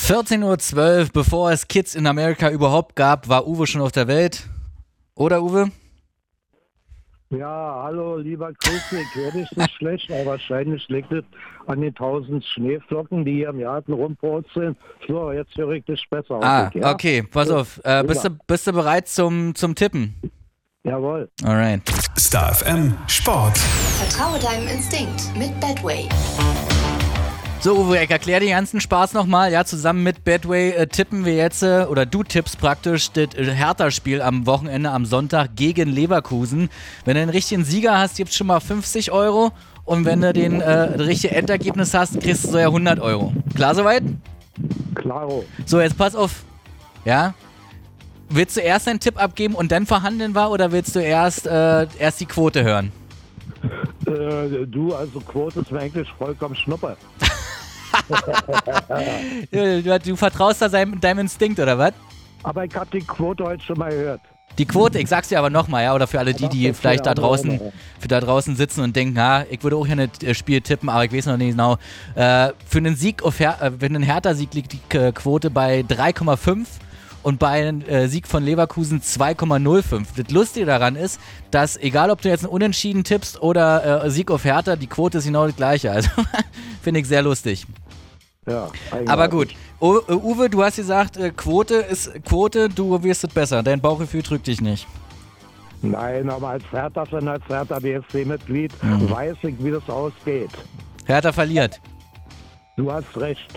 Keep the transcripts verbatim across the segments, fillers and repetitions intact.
vierzehn Uhr zwölf, bevor es Kids in Amerika überhaupt gab, war Uwe schon auf der Welt. Oder, Uwe? Ja, hallo, lieber Chris, ich höre dich nicht schlecht, aber wahrscheinlich liegt es an den tausend Schneeflocken, die hier im Garten rumpurzeln. So, jetzt höre ich dich besser. Ah, ich, ja? okay, pass auf. Äh, bist, du, bist du bereit zum, zum Tippen? Jawohl. Alright. Star F M Sport. Vertraue deinem Instinkt mit Betway. So, Uwe, ich erkläre den ganzen Spaß nochmal. Ja, zusammen mit Betway äh, tippen wir jetzt, äh, oder du tippst praktisch das äh, Hertha-Spiel am Wochenende, am Sonntag gegen Leverkusen. Wenn du einen richtigen Sieger hast, gibt's schon mal fünfzig Euro. Und wenn du den äh, das richtige Endergebnis hast, kriegst du so ja hundert Euro. Klar soweit? Klaro. So, jetzt pass auf. Ja? Willst du erst einen Tipp abgeben und dann verhandeln war, oder willst du erst, äh, erst die Quote hören? Äh, du, also Quote ist mir eigentlich vollkommen Schnuppe. du, du, du vertraust da seinem, deinem Instinkt, oder was? Aber ich habe die Quote heute schon mal gehört. Die Quote, ich sag's dir aber nochmal, ja, oder für alle die, die vielleicht da draußen, für da draußen sitzen und denken, ja, ich würde auch gerne ein Spiel tippen, aber ich weiß noch nicht genau. Äh, für einen Sieg, auf Her- äh, für einen Hertha-Sieg liegt die äh, Quote bei drei Komma fünf und bei einem äh, Sieg von Leverkusen zwei Komma null fünf. Das Lustige daran ist, dass egal, ob du jetzt einen Unentschieden tippst oder äh, Sieg auf Hertha, die Quote ist genau das gleiche. Also finde ich sehr lustig. Ja, aber gut. U- Uwe, du hast gesagt, äh, Quote ist Quote, du wirst es besser. Dein Bauchgefühl drückt dich nicht. Nein, aber als Hertha-Fan, als Hertha-B S C-Mitglied Mhm. weiß ich, wie das ausgeht. Hertha verliert. Du hast recht.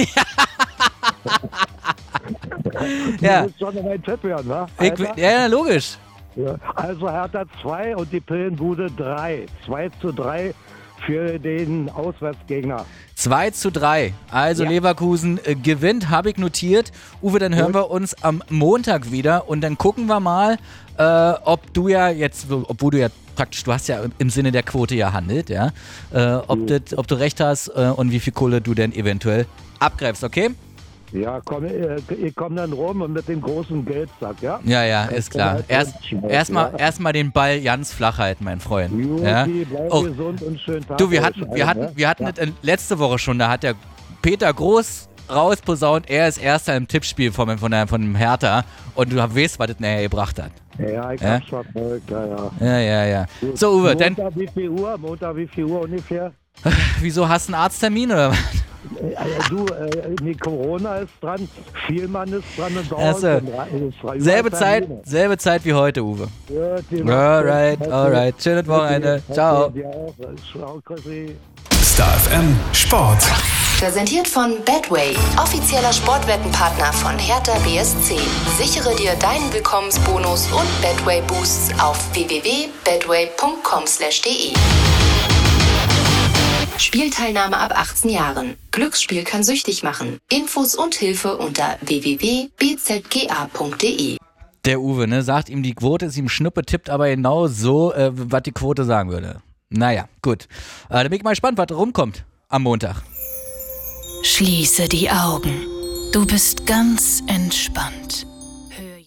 Ja. Du musst schon noch meinen Tipp hören, wa? Ich, Alter? ja, ja, logisch. Ja. Also Hertha zwei und die Pillenbude drei. zwei zu drei für den Auswärtsgegner. zwei zu drei. Also Ja. Leverkusen äh, gewinnt, habe ich notiert. Uwe, dann hören Gut. wir uns am Montag wieder und dann gucken wir mal, äh, ob du ja jetzt, obwohl du ja praktisch, du hast ja im Sinne der Quote ja handelt, ja, äh, ob, Mhm. das, ob du recht hast äh, und wie viel Kohle du denn eventuell abgreifst, okay? Ja, komm, äh, ich komme dann rum und mit dem großen Geldsack, ja? Ja, ja, ist klar. halt Erst, rutschen, erstmal, ja. erstmal den Ball ganz flach halten, mein Freund. Juti, Ja? bleib Oh, gesund und schönen Tag. du, wir euch hatten, wir allen, hatten, ne? wir hatten ja. das letzte Woche schon, da hat der Peter Groß rausposaunt, er ist Erster im Tippspiel von, von, der, von dem Hertha und du weißt, was das nachher gebracht hat. Ja, ich Ja? hab's verfolgt, ja, ja. Ja, ja, ja. So, Uwe, dann, Montag wie viel Uhr? Montag wie viel Uhr ungefähr? wieso hast du einen Arzttermin oder was? Äh, äh, du, äh, nee, Corona ist dran, Vielmann ist dran und Ach so. dauert. Selbe Zeit, selbe Zeit wie heute, Uwe. Alright, alright. Schönes Wochenende. Ciao. Ciao, Chrissy. Star F M Sport. Präsentiert von Betway, offizieller Sportwettenpartner von Hertha B S C. Sichere dir deinen Willkommensbonus und Betway Boosts auf w w w punkt betway punkt com slash d e. Spielteilnahme ab achtzehn Jahren. Glücksspiel kann süchtig machen. Infos und Hilfe unter w w w punkt b z g a punkt d e. Der Uwe, ne, sagt ihm, die Quote ist ihm Schnuppe, tippt aber genau so, äh, was die Quote sagen würde. Naja, gut. Äh, da bin ich mal gespannt, was rumkommt am Montag. Schließe die Augen. Du bist ganz entspannt.